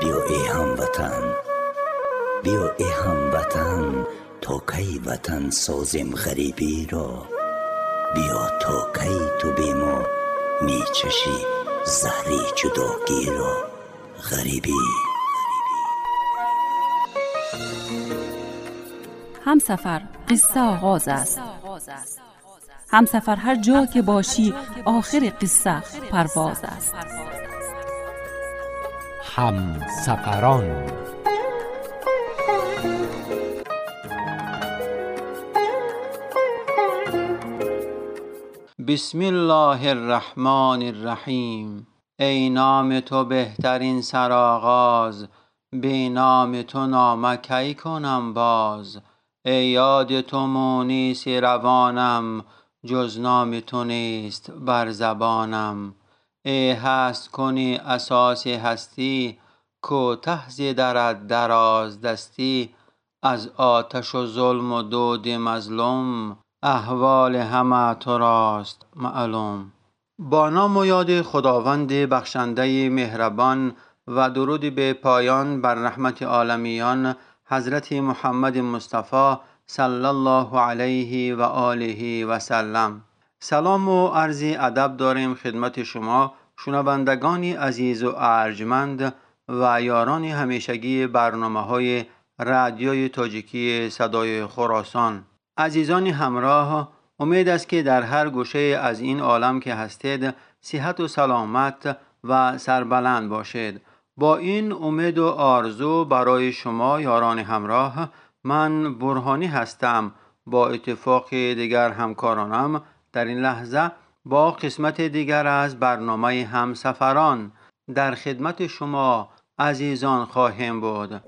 بیا ای هموطن، بیا ای هموطن، تا کی وطن سازیم غریبی را. بیا تا کی تو بی ما می چشی زهری جداگی را. غریبی همسفر قصه آغاز است. همسفر هر جا که باشی آخر قصه پرواز است. همسفران. بسم الله الرحمن الرحیم. ای نام تو بهترین سرآغاز، بی نام تو نامه کی کنم باز. ای یاد تو مونس روانم، جز نام تو نیست بر زبانم. ای هست کنی اساس هستی، کوته ز درت دراز دستی. از آتش و ظلم و دود مظلوم، احوال همه تو راست معلوم. با نام و یاد خداوند بخشنده مهربان و درود به پایان بر رحمت عالمیان حضرت محمد مصطفی صلی الله علیه و آله و سلم. سلام و عرض ادب داریم خدمت شما شنوندگان عزیز و ارجمند و یاران همیشگی برنامه‌های رادیوی تاجیکی صدای خراسان. عزیزان همراه، امید است که در هر گوشه از این عالم که هستید صحت و سلامت و سربلند باشید. با این امید و آرزو برای شما یاران همراه، من برهانی هستم. با اتفاق دیگر همکارانم در این لحظه با قسمت دیگر از برنامه همسفران در خدمت شما عزیزان خواهیم بود.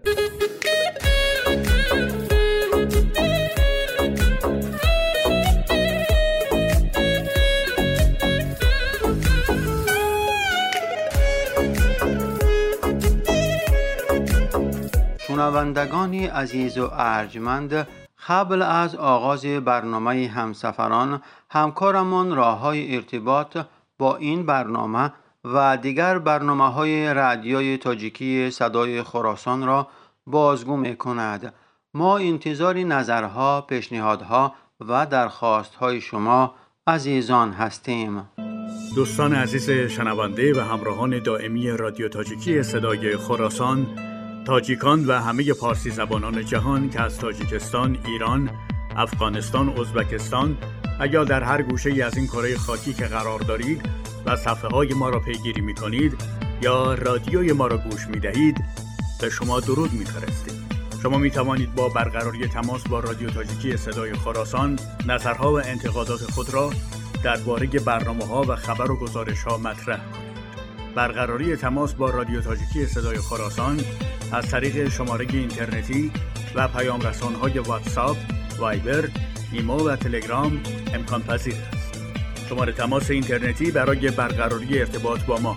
شنوندگان عزیز و ارجمند، قبل از آغاز برنامه همسفران همکارمان راه‌های ارتباط با این برنامه و دیگر برنامه‌های رادیوی تاجیکی صدای خراسان را بازگو می‌کند. ما انتظار نظرها، پیشنهادها و درخواست‌های شما عزیزان هستیم. دوستان عزیز شنونده و همراهان دائمی رادیو تاجیکی صدای خراسان، تاجیکان و همه پارسی زبانان جهان که از تاجیکستان، ایران، افغانستان، ازبکستان و یا در هر گوشه‌ای از این کره خاکی که قرار دارید و صفحه‌های ما را پیگیری می‌کنید یا رادیوی ما را گوش می‌دهید، به شما درود می‌فرستیم. شما می‌توانید با برقراری تماس با رادیو تاجیکی صدای خراسان نظرها و انتقادات خود را درباره برنامه‌ها و خبر و گزارش‌ها مطرح کنید. برقراری تماس با رادیو تاجیکی صدای خراسان از طریق شماره اینترنتی و پیام رسان‌های واتساپ، وایبر، ایمو و تلگرام امکان پذیر است. شماره تماس اینترنتی برای برقراری ارتباط با ما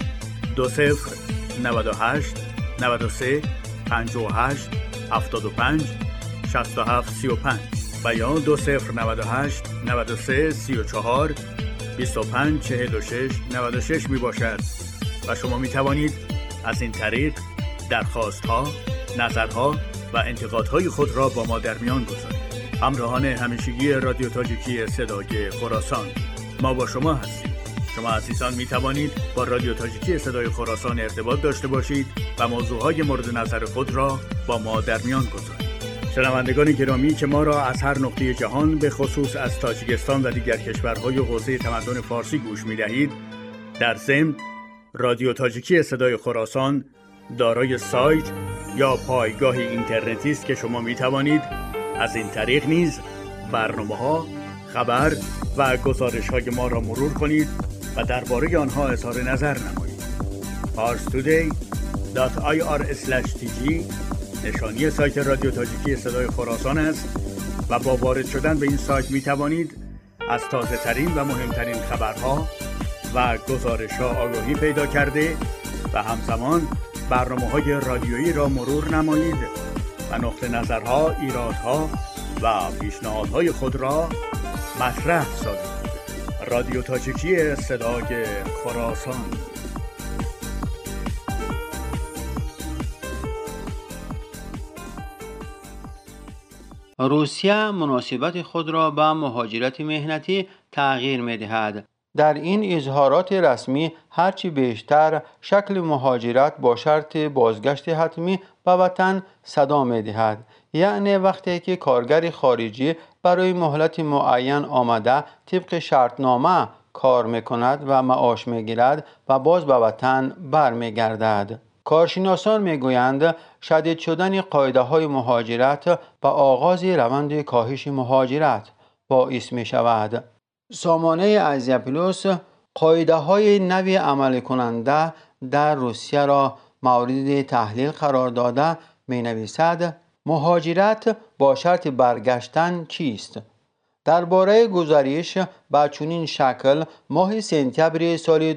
2098 93 58 75 67 35 و یا 2098 93 34 25 46 96 می باشد و شما می توانید از این طریق درخواست‌ها، نظرها و انتقادهای خود را با ما در میان گذارید. همراهان همیشگی رادیو تاجیکی صدای خراسان، ما با شما هستیم. شما عزیزان می توانید با رادیو تاجیکی صدای خراسان ارتباط داشته باشید و موضوعهای مورد نظر خود را با ما در میان گذارید. شنوندگان گرامی که ما را از هر نقطه جهان به خصوص از تاجیکستان و دیگر کشورهای حوزه تمدن فارسی گوش می دهید، در ضمن رادیو تاجیکی صدای خراسان دارای سایت یا پایگاه اینترنتی است که شما می توانید از این طریق نیز برنامه‌ها، خبر و گزارش‌های ما را مرور کنید و درباره آنها اظهار نظر نمایید. parstoday.ir/tg نشانی سایت رادیو تاجیکی صدای خراسان است و با وارد شدن به این سایت می توانید از تازه ترین و مهمترین خبرها و گزارش‌ها آگاهی پیدا کرده و همزمان برنامه‌های رادیویی را مرور نمایید و نقطه نظرها، ایرادها و پیشنهادهای خود را مطرح سازید. رادیو تاجیکی صدای خراسان. روسیه مناسبت خود را به مهاجرت مهنتی تغییر می‌دهد. در این اظهارات رسمی هرچی بیشتر شکل مهاجرت با شرط بازگشت حتمی به وطن صدا می‌دهد. یعنی وقتی که کارگر خارجی برای مهلت معین آمده طبق شرطنامه کار می‌کند و معاش می‌گیرد و باز به وطن برمیگردد. کارشناسان میگویند شدید شدن قاعده‌های مهاجرت و آغاز روند کاهش مهاجرت باعث می‌شود. سامانه ازیا پلوس قاعده‌های نوی عمل کننده در روسیه را مورد تحلیل قرار داده می‌نویسد مهاجرت با شرط برگشتن چیست؟ درباره گزارش به چنین شکل ماه سپتامبر سال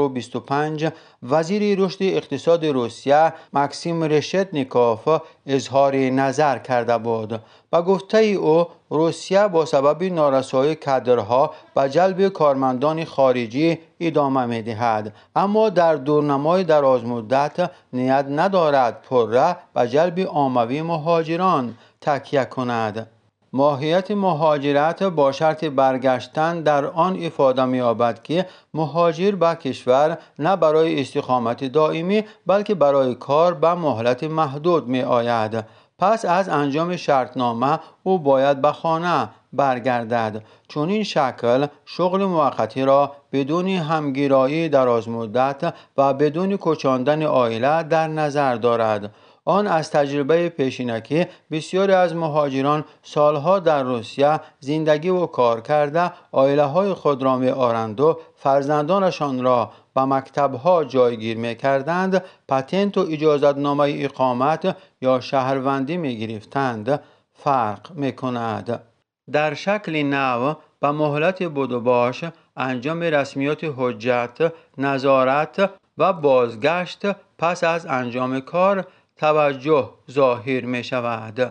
2025 وزیر رشد اقتصاد روسیه ماکسیم رشتنیکوف اظهار نظر کرده بود. با گفته او روسیه با سبب نارسایی کادرها به جلب کارمندان خارجی ادامه می‌دهد، اما در دورنمای دراز مدت نیت ندارد پرره به جلب عاموی مهاجران تکیه کند. ماهیت مهاجرت با شرط برگشتن در آن افاده می‌یابد که مهاجر به کشور نه برای استقامت دائمی بلکه برای کار به مهلت محدود می‌آید. پس از انجام شرطنامه او باید به خانه برگردد. چون این شکل شغل موقتی را بدون همگرایی دراز مدت و بدون کوچاندن عائله در نظر دارد. آن از تجربه پیشینکی بسیاری از مهاجران سالها در روسیه زندگی و کار کرده عائله‌های خود را می‌آورند و فرزندانشان را به مکتب‌ها جایگیر می‌کردند، پتنت و اجازتنامه اقامت یا شهروندی می‌گرفتند فرق می‌کند. در شکل نو به مهلت بدوباش، انجام رسمیات حجت، نظارت و بازگشت پس از انجام کار توجه ظاهر می شود.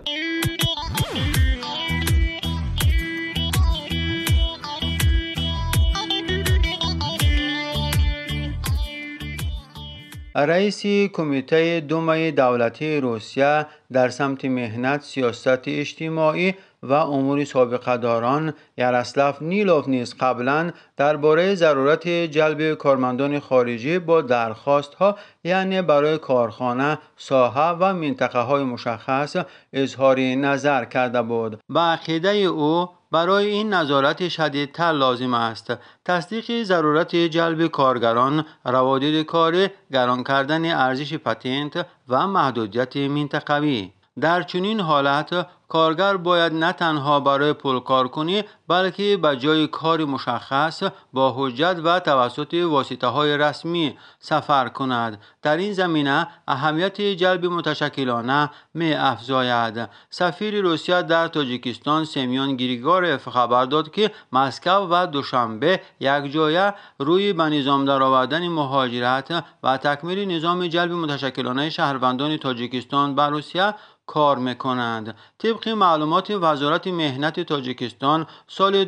رئیس کمیته دومای دولتی روسیه در سمت مهنت، سیاست اجتماعی و امور سابقه داران یاراسلاو نیلوف نیز قبلا درباره ضرورت جلب کارمندان خارجی با درخواست‌ها یعنی برای کارخانه، ساحه و منطقه‌های مشخص اظهار نظر کرده بود. به عقیده او برای این نظارت شدیدتر لازم است تصدیق ضرورت جلب کارگران، روادید کاری، گران کردن ارزش پتنت و محدودیت منطقوی. در چنین حالت کارگر باید نه تنها برای پول کار کنی بلکه به جای کار مشخص با حجت و توسط واسطه‌های رسمی سفر کند. در این زمینه اهمیت جلب متشکلانه می افزاید. سفیر روسیه در تاجیکستان سمیون گریگورف خبر داد که مسکو و دوشنبه یکجایه روی به نظام درآوردن مهاجرت و تکمیل نظام جلب متشکلانه شهروندان تاجیکستان به روسیه کار میکنند. طبق معلومات وزارت مهنت تاجیکستان سال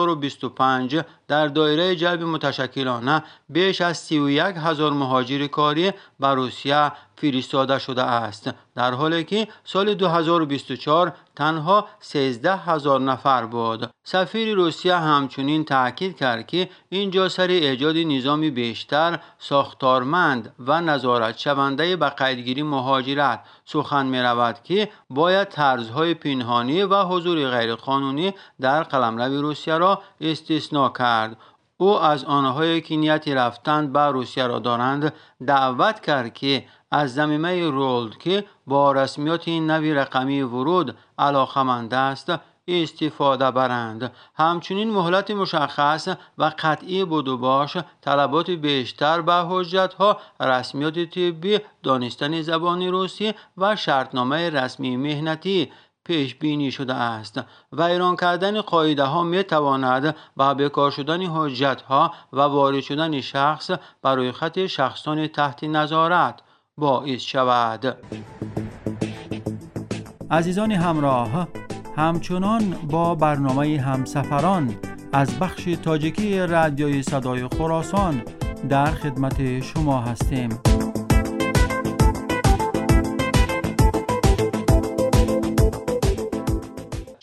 2025 در دایره جلب متشکلانه بیش از 31,000 مهاجر کاری به روسیه فرستاده شده است، در حالی که سال 2024 تنها 13,000 نفر بود. سفیر روسیه همچنین تاکید کرد که اینجا سر ایجاد نظامی بیشتر ساختارمند و نظارت شونده به قیدگیری مهاجرت سخن می رود که باید طرزهای پنهانی و حضور غیرقانونی در قلمرو روسیه را استثناء کرد. او از آنهایی که نیت رفتن به روسیه را دارند دعوت کرد که از ضمیمه رولد که با رسمیات نوی رقمی ورود علاقمند است استفاده برند. همچنین مهلت مشخص و قطعی بدوباش، طلبات بیشتر به حجت‌ها، رسمیات طبی، دانستن زبان روسی و شرطنامه رسمی مهنتی پیش بینی شده است. ویران کردن قاعده ها می تواند با بیکار شدن حجت ها و وارد شدن شخص برای خط شخصان تحت نظارت باعث شود. عزیزان همراه، همچنان با برنامه همسفران از بخش تاجیکی رادیوی صدای خراسان در خدمت شما هستیم.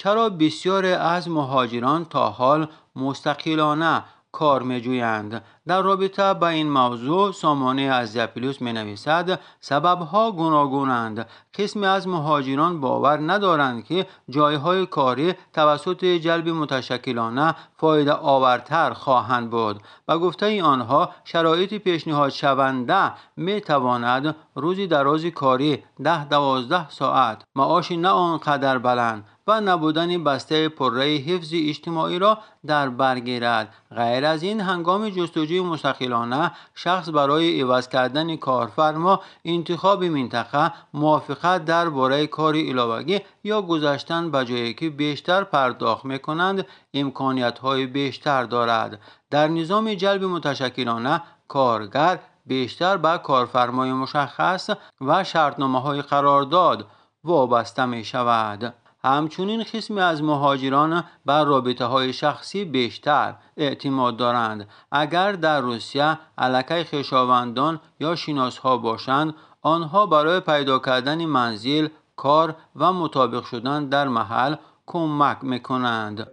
چرا بسیاری از مهاجران تا حال مستقلانه کار می‌جویند؟ در رابطه با این موضوع سامانه از زپیلوس می‌نویسد سبب‌ها گوناگونند. قسمی از مهاجران باور ندارند که جایهای کاری توسط جلب متشکلانه فایده آورتر خواهند بود. با گفته آنها شرایط پیشنهاد شونده می‌تواند روزی درازی کاری 10-12 ساعت، معاش نه آنقدر بلند و نبودن بسته پره حفظ اجتماعی را در بر گیرد. غیر از این هنگام جستجوی مستقلانه شخص برای عوض کردن کارفرما، انتخاب منطقه، موافقت درباره کار علاوه‌ای یا گذاشتن به جایی که بیشتر پرداخت می‌کنند امکانیت‌های بیشتر دارد. در نظام جلب متشکلانه کارگر بیشتر به کارفرمای مشخص و شرطنامه‌های قرارداد وابسته می‌شود. همچنین قسمی از مهاجران بر رابطه‌های شخصی بیشتر اعتماد دارند. اگر در روسیه علاقه خویشاوندان یا شناس‌ها باشند، آنها برای پیدا کردن منزل، کار و مطابق شدن در محل کمک می‌کنند.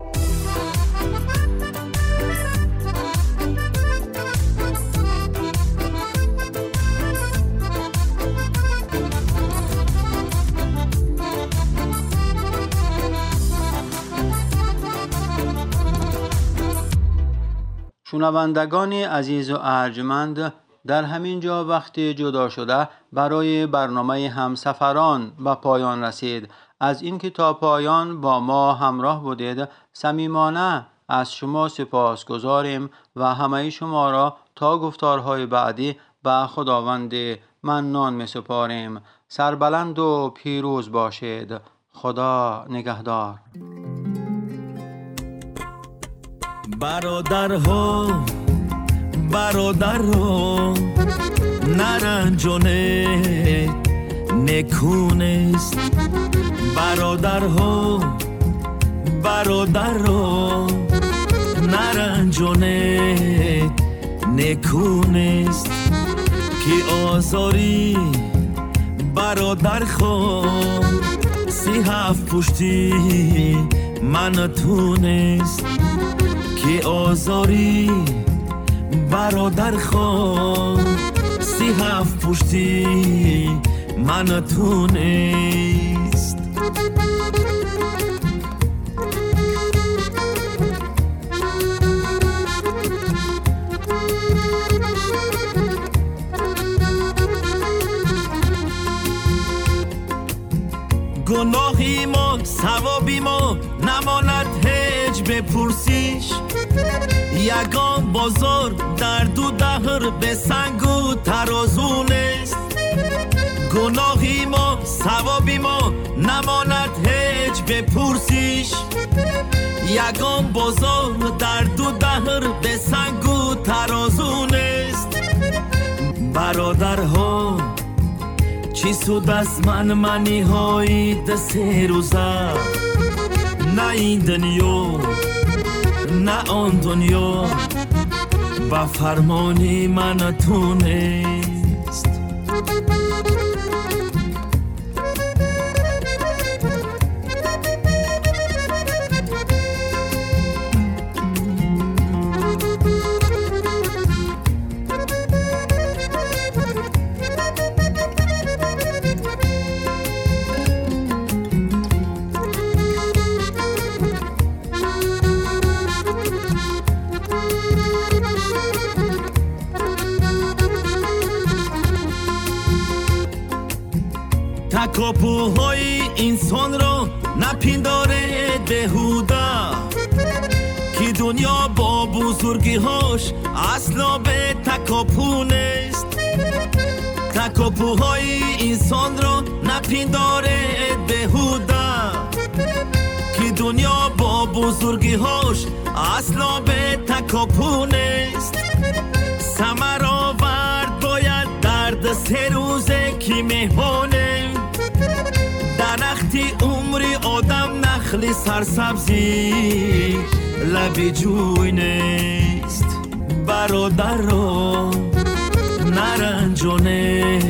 شنوندگان عزیز و ارجمند، در همین جا وقت جدا شده برای برنامه همسفران به پایان رسید. از اینکه تا پایان با ما همراه بودید صمیمانه از شما سپاسگزاریم و همه شما را تا گفتارهای بعدی به خداوند منان می سپاریم. سربلند و پیروز باشید. خدا نگهدار. برادرها نرنجانه نکونست. برادرها نرنجانه نکونست که آزاری برادر خواه 37 پشتی من تونست که آزاری برادر خواه 37 پشتی من تونست. گناهی ما ثوابی ما نماند هیچ بپرسیش. یگان بازار در دو دهر به سنگ و ترازو نیست. گناهی ما ثوابی ما نماند هیچ بپرسیش. یگان بازار در دو دهر به سنگ و ترازو نیست. برادرها چی سود از منی های ده 3 روزه، نه این دنیا نه آن دنیا با فرمانی من تونست. تکاپوهای انسان را نپنداره بهوده که دنیا با بزرگی هاش اصلا به تکاپو نیست. تکاپوهای انسان را نپنداره بهوده که دنیا با بزرگی هاش اصلا به تکاپو نیست. ثمر آورد باید درد 3 روزه که مهمانه درختی عمری آدم نخلی سرسبزی لبی جوی نیست. برادر را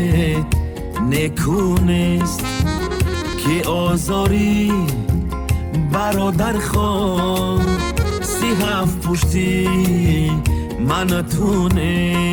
نرنجانه نکونست که آزاری برادر خواه 37 پشتی من تونه